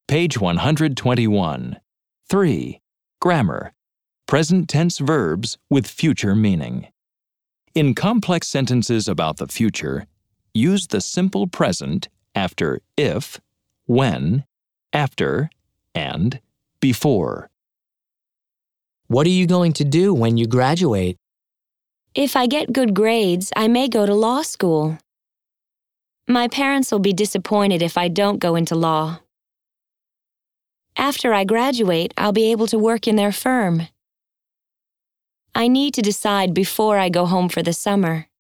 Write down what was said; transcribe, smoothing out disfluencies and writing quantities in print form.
Page 121. 3. Grammar. Present tense verbs with future meaning. In complex sentences about the future, use the simple present after if, when, after, and before. What are you going to do when you graduate? If I get good grades, I may go to law school. My parents will be disappointed if I don't go into law. After I graduate, I'll be able to work in their firm. I need to decide before I go home for the summer.